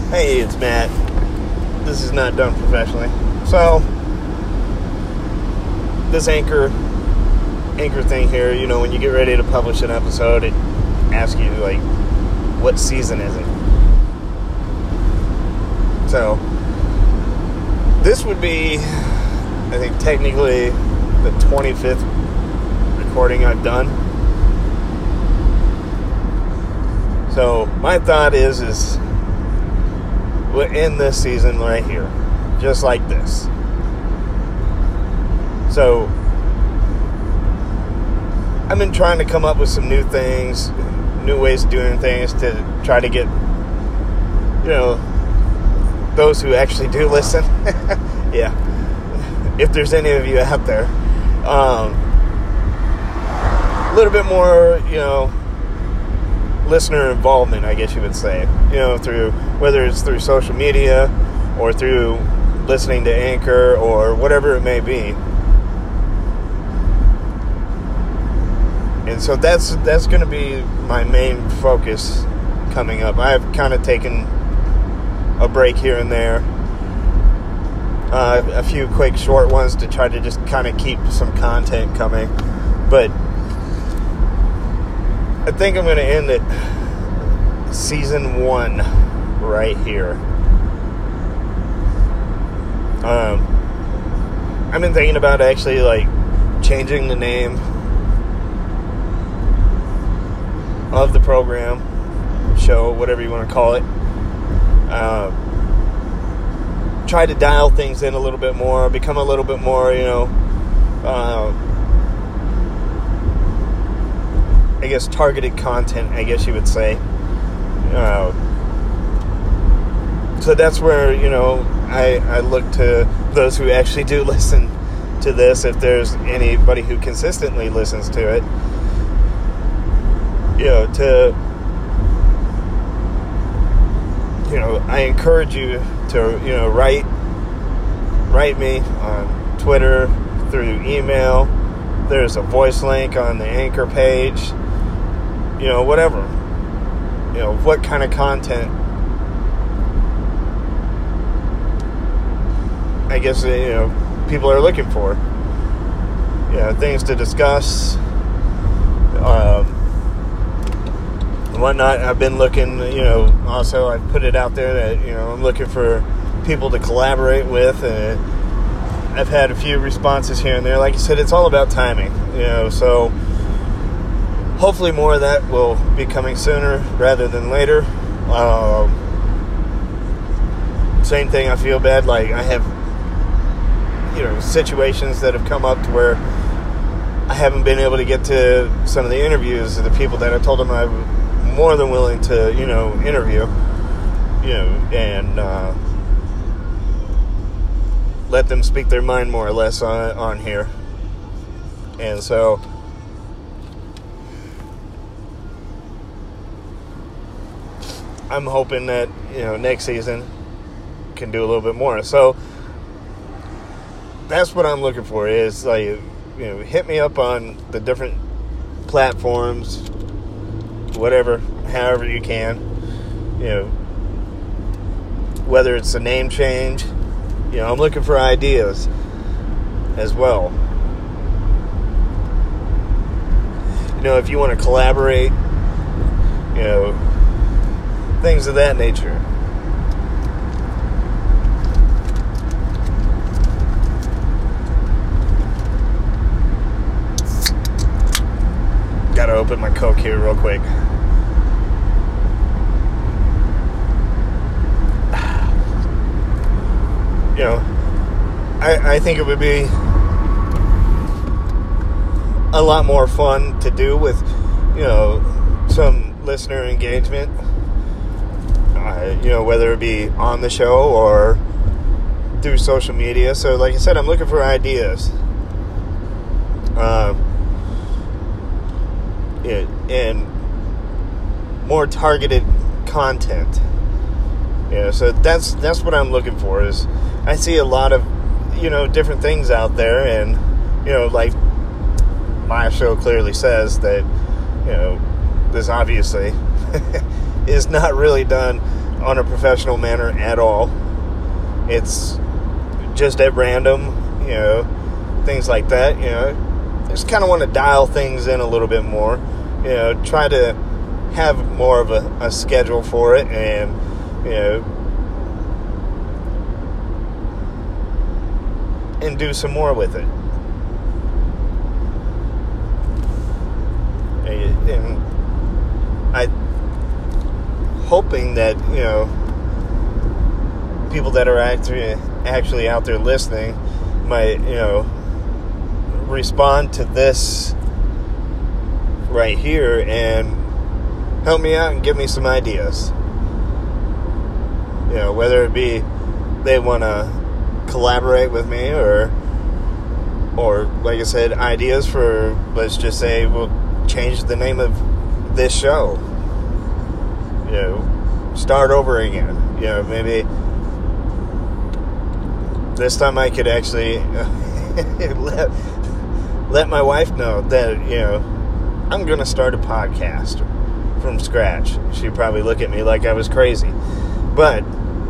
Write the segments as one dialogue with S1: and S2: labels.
S1: Hey, it's Matt. This is not done professionally. So, this anchor thing here, you know, when you get ready to publish an episode, it asks you, like, what season is it? So, this would be, I think, technically the 25th recording I've done. So, my thought is we'll end this season right here, just like this. So, I've been trying to come up with some new things, new ways of doing things to try to get, you know, those who actually do listen. Yeah. If there's any of you out there. A little bit more, you know, listener involvement, I guess you would say. You know, through, whether it's through social media or through listening to Anchor or whatever it may be. And so that's going to be my main focus coming up. I've kind of taken a break here and there. A few quick short ones to try to just kind of keep some content coming. But I think I'm going to end it season 1 right here. I've been thinking about actually, like, changing the name of the program, show, whatever you want to call it. Try to dial things in a little bit more, become a little bit more, you know, I guess targeted content, I guess you would say. So that's where, you know, I look to those who actually do listen to this, if there's anybody who consistently listens to it. You know, I encourage you to, you know, write me on Twitter, through email. There's a voice link on the Anchor page. You know, whatever. You know, what kind of content, I guess, you know, people are looking for. You know, things to discuss. Whatnot. I've been looking, you know, also I put it out there that, you know, I'm looking for people to collaborate with, and I've had a few responses here and there. Like I said, it's all about timing, you know, so hopefully more of that will be coming sooner rather than later. Same thing, I feel bad, like I have, you know, situations that have come up to where I haven't been able to get to some of the interviews of the people that I told them I'm more than willing to, you know, interview, you know, and let them speak their mind more or less on here. And so I'm hoping that, you know, next season can do a little bit more. So that's what I'm looking for, is, like, you know, hit me up on the different platforms, whatever, however you can, you know, whether it's a name change, you know, I'm looking for ideas as well. You know, if you want to collaborate, you know, things of that nature. Gotta open my Coke here real quick. You know, I think it would be a lot more fun to do with, you know, some listener engagement. You know, whether it be on the show or through social media. So, like I said, I'm looking for ideas. And more targeted content. You know, so that's what I'm looking for. Is I see a lot of, you know, different things out there, and, you know, like my show clearly says that, you know, this obviously is not really done on a professional manner at all. It's just at random, things like that, Just kind of want to dial things in a little bit more, try to have more of a schedule for it, and, and do some more with it. And I'm hoping that, people that are actually out there listening might, respond to this right here and help me out and give me some ideas. Whether it be they want to collaborate with me or like I said, ideas for, let's just say, we'll change the name of this show. Start over again. Maybe this time I could actually let my wife know that, I'm going to start a podcast from scratch. She'd probably look at me like I was crazy. But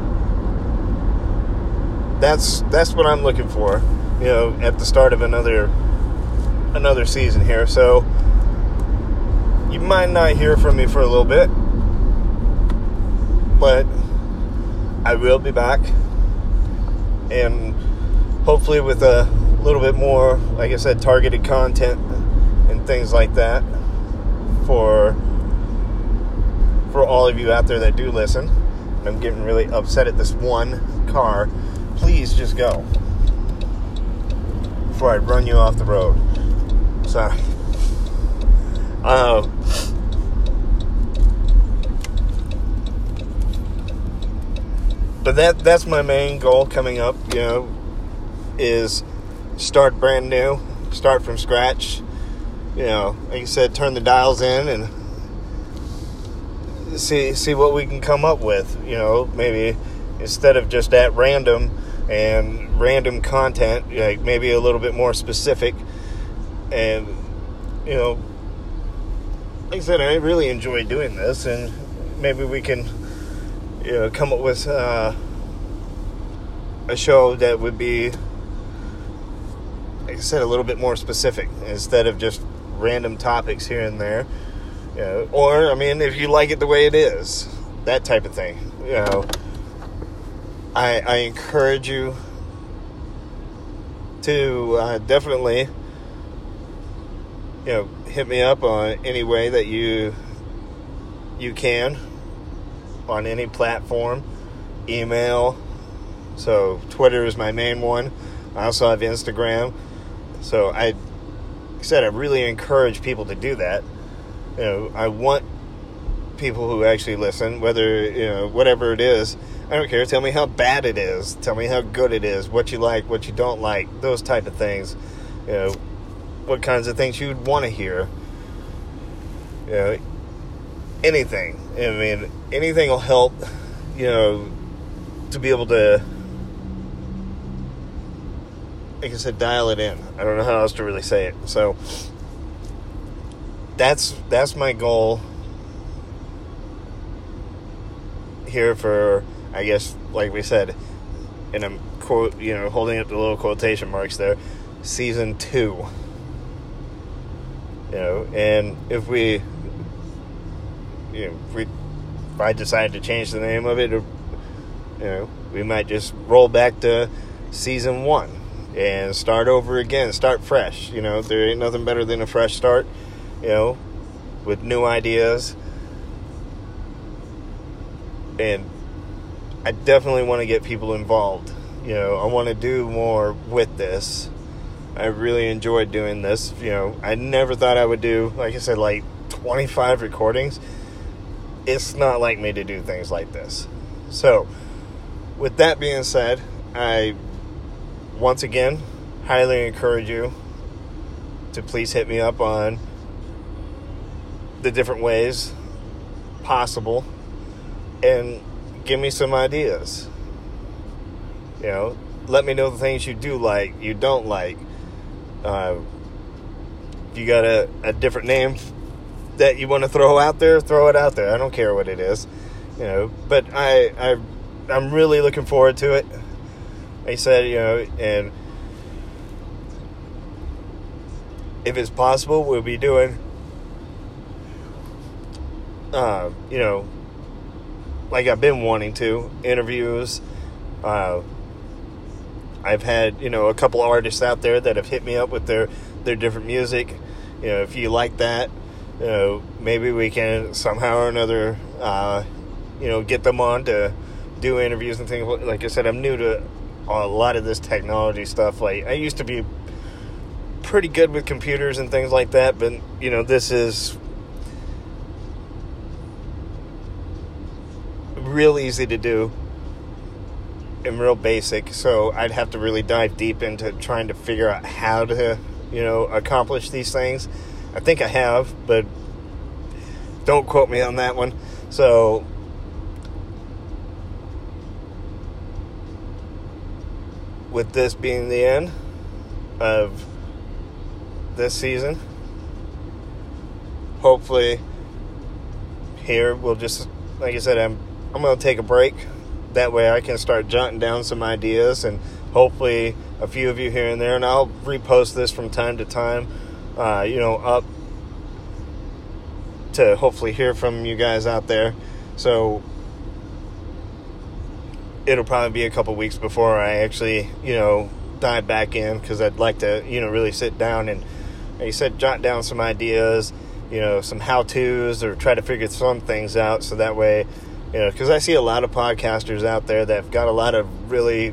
S1: that's what I'm looking for, at the start of another season here. So you might not hear from me for a little bit, but I will be back, and hopefully with a little bit more, like I said, targeted content and things like that for all of you out there that do listen. I'm getting really upset at this one car. Please just go before I run you off the road. Sorry. But that's my main goal coming up, is start brand new, start from scratch. Like I said, turn the dials in and see what we can come up with. Maybe instead of just at random and random content, like maybe a little bit more specific. And like I said, I really enjoy doing this, and maybe we can come up with a show that would be, like I said, a little bit more specific instead of just random topics here and there. Or, if you like it the way it is, that type of thing. I encourage you to definitely, hit me up on any way that you can, on any platform. Email. So Twitter is my main one. I also have Instagram. So I really encourage people to do that. I want people who actually listen, whether, whatever it is. I don't care. Tell me how bad it is. Tell me how good it is. What you like, what you don't like. Those type of things. What kinds of things you'd want to hear. Anything. Anything will help, to be able to, like I said, dial it in. I don't know how else to really say it. So that's my goal here for, I guess, like we said, and I'm holding up the little quotation marks there, season 2. And if I decide to change the name of it, or, we might just roll back to season 1 and start over again, start fresh. There ain't nothing better than a fresh start, with new ideas. And I definitely want to get people involved. I want to do more with this. I really enjoyed doing this. I never thought I would do, like I said, like 25 recordings. It's not like me to do things like this. So, with that being said, I, once again, highly encourage you to please hit me up on the different ways possible and give me some ideas. Let me know the things you do like, you don't like. If you got a different name that you want to throw out there, throw it out there. I don't care what it is. But I'm really looking forward to it. Like I said, and if it's possible, we'll be doing, like I've been wanting to, interviews. I've had, a couple artists out there that have hit me up with their different music. If you like that, maybe we can somehow or another, get them on to do interviews and things. Like I said, I'm new to a lot of this technology stuff. Like, I used to be pretty good with computers and things like that, but, this is real easy to do and real basic, so I'd have to really dive deep into trying to figure out how to, accomplish these things. I think I have, but don't quote me on that one. So, with this being the end of this season, hopefully here we'll just, like I said, I'm going to take a break. That way I can start jotting down some ideas, and hopefully a few of you here and there, and I'll repost this from time to time, up to hopefully hear from you guys out there. So it'll probably be a couple weeks before I actually, dive back in, because I'd like to, really sit down and, like I said, jot down some ideas, some how-tos, or try to figure some things out, so that way, because I see a lot of podcasters out there that have got a lot of really,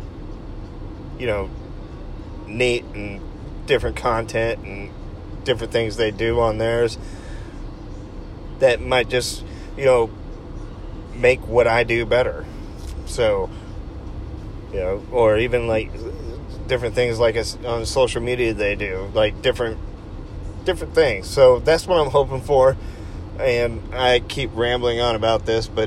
S1: neat and different content and different things they do on theirs that might just, make what I do better. So, or even like different things like on social media they do, like different things. So that's what I'm hoping for. And I keep rambling on about this, but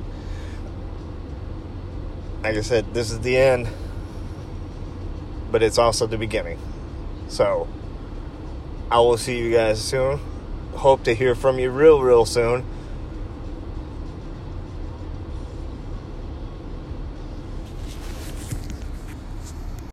S1: like I said, this is the end, but it's also the beginning. So I will see you guys soon. Hope to hear from you real soon.